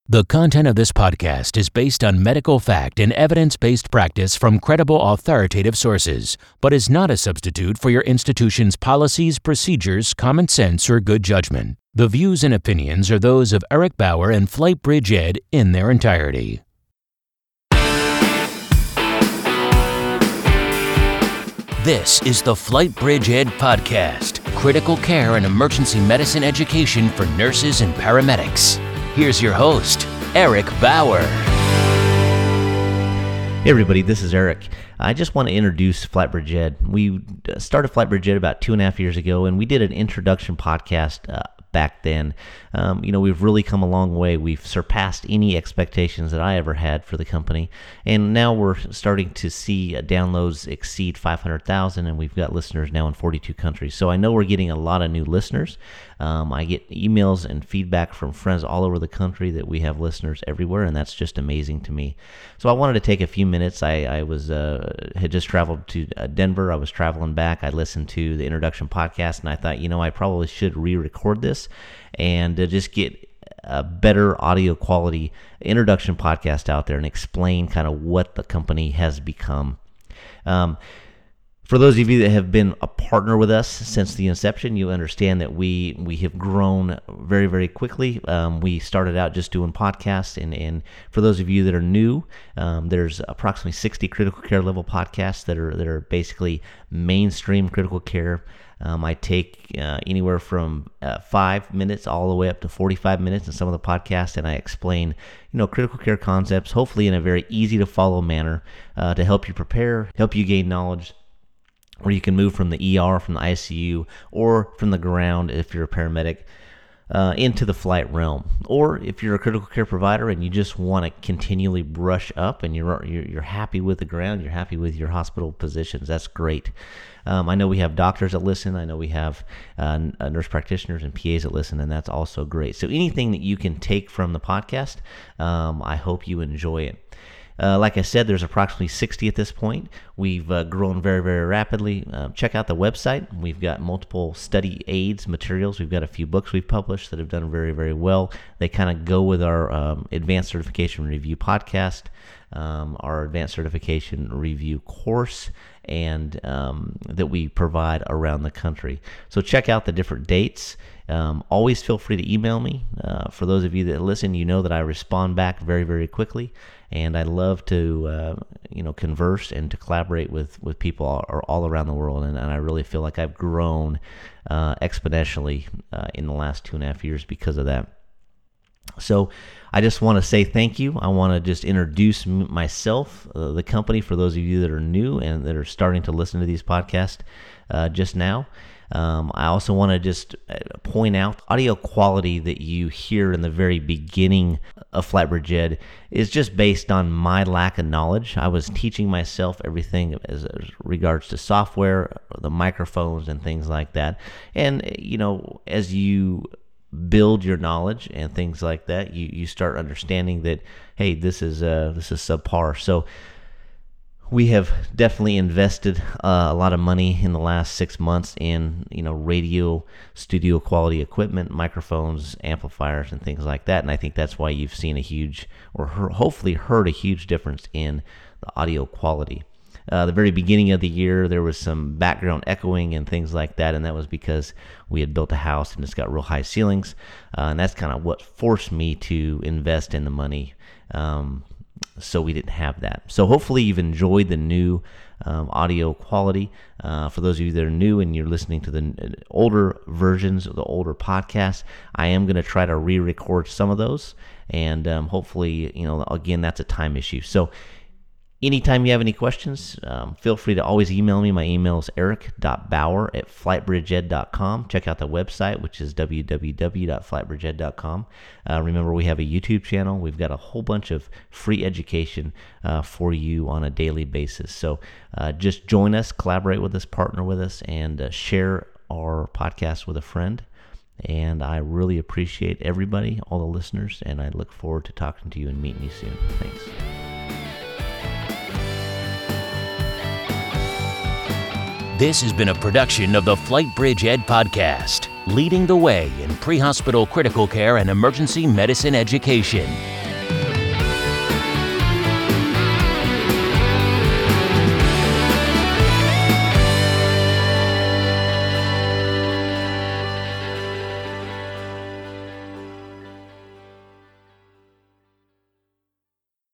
The content of this podcast is based on medical fact and evidence-based practice from credible authoritative sources, but is not a substitute for your institution's policies, procedures, common sense, or good judgment. The views and opinions are those of Eric Bauer and Flightbridge Ed in their entirety. This is the Flightbridge Ed podcast, critical care and emergency medicine education for nurses and paramedics. Here's your host, Eric Bauer. Hey everybody, this is Eric. I just want to introduce Flightbridge Ed. We started Flightbridge Ed about 2.5 years ago, and we did an introduction podcast back then. We've really come a long way. We've surpassed any expectations that I ever had for the company, and now we're starting to see downloads exceed 500,000, and we've got listeners now in 42 countries. So I know we're getting a lot of new listeners. I get emails and feedback from friends all over the country that we have listeners everywhere, and that's just amazing to me. So I wanted to take a few minutes. I had just traveled to Denver. I was traveling back. I listened to the introduction podcast, and I thought, I probably should re-record this and just get a better audio quality introduction podcast out there and explain kind of what the company has become. For those of you that have been a partner with us since the inception, you understand that we have grown very, very quickly. We started out just doing podcasts, and for those of you that are new, there's approximately 60 critical care level podcasts that are basically mainstream critical care. I take anywhere from 5 minutes all the way up to 45 minutes in some of the podcasts, and I explain, critical care concepts, hopefully in a very easy to follow manner, to help you prepare, help you gain knowledge, where you can move from the ER, from the ICU, or from the ground if you're a paramedic, into the flight realm. Or if you're a critical care provider and you just want to continually brush up and you're happy with the ground, you're happy with your hospital positions, that's great. I know we have doctors that listen. I know we have nurse practitioners and PAs that listen, and that's also great. So anything that you can take from the podcast, I hope you enjoy it. Like I said, there's approximately 60 at this point. We've grown very, very rapidly. Check out the website. We've got multiple study aids, materials. We've got a few books we've published that have done very, very well. They kind of go with our Advanced Certification Review podcast, our Advanced Certification Review course, and that we provide around the country. So check out the different dates. Always feel free to email me. For those of you that listen, you know that I respond back very, very quickly, and I love to converse and to collaborate with people all around the world, and I really feel like I've grown exponentially in the last 2.5 years because of that. So I just want to say thank you. I want to just introduce myself, the company, for those of you that are new and that are starting to listen to these podcasts just now. I also want to just point out audio quality that you hear in the very beginning of Flightbridge Ed is just based on my lack of knowledge. I was teaching myself everything as regards to software, the microphones, and things like that. And, as you build your knowledge and things like that, you start understanding that, hey, this is subpar. So we have definitely invested a lot of money in the last 6 months in, radio studio quality equipment, microphones, amplifiers, and things like that. And I think that's why you've seen a huge, or hopefully heard a huge difference in the audio quality. The very beginning of the year, there was some background echoing and things like that, and that was because we had built a house and it's got real high ceilings, and that's kind of what forced me to invest in the money. So we didn't have that. So hopefully you've enjoyed the new audio quality. For those of you that are new and you're listening to the older versions of the older podcasts, I am going to try to re-record some of those, and hopefully, again, that's a time issue. So anytime you have any questions, feel free to always email me. My email is eric.bauer@flightbridgeed.com. Check out the website, which is www.flightbridgeed.com. Remember, we have a YouTube channel. We've got a whole bunch of free education for you on a daily basis. So just join us, collaborate with us, partner with us, and share our podcast with a friend. And I really appreciate everybody, all the listeners, and I look forward to talking to you and meeting you soon. Thanks. This has been a production of the Flightbridge Ed podcast, leading the way in pre-hospital critical care and emergency medicine education.